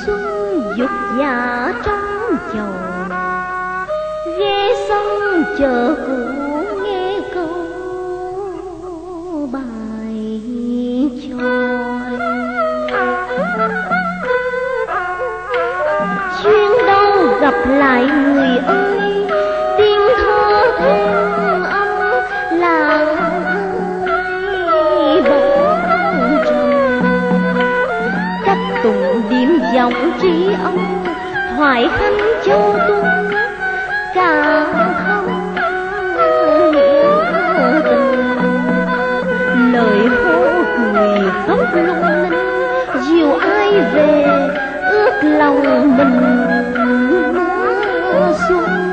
xuân dục dạ trong chầu, ghé sông chờ cũ nghe câu bài chòi. Duyên đâu gặp lại người ơi, tiếng thơ thêm âm làng ơi bóng trầm. Cách tụng điểm giọng trí ông, thoại khanh châu tuấn cả không nghĩa tình. Lời hô cười khóc lung linh, dìu ai về ước lòng mình mùa xuân.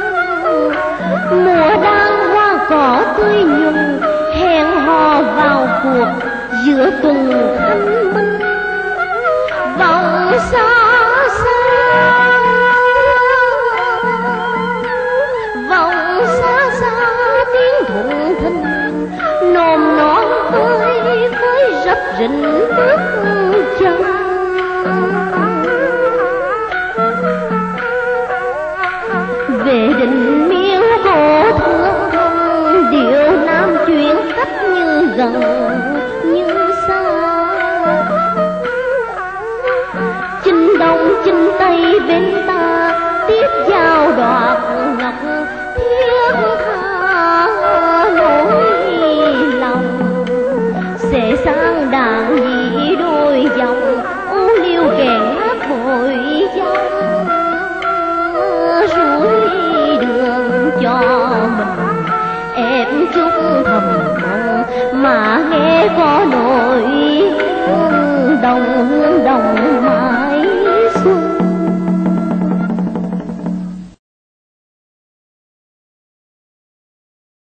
Mùa đang hoa cỏ tươi nhuần, hẹn hò vào cuộc giữa tuần thanh minh. Vọng xa xa, vọng xa xa tiếng thuận thình, nồm non ơi với rập rình bước chân. Về đình miên cổ thương thân, điệu nam chuyển khách như gần như xa. Chinh đông chinh tây bên ta, tiếp giao đoạt ngọc thiết tha nỗi lòng. Sẽ sang đàn dị đôi dòng, ô liêu kèn hát bội dòng. Rủi đường cho mình em chút thầm mong, mà nghe có nỗi đồng đồng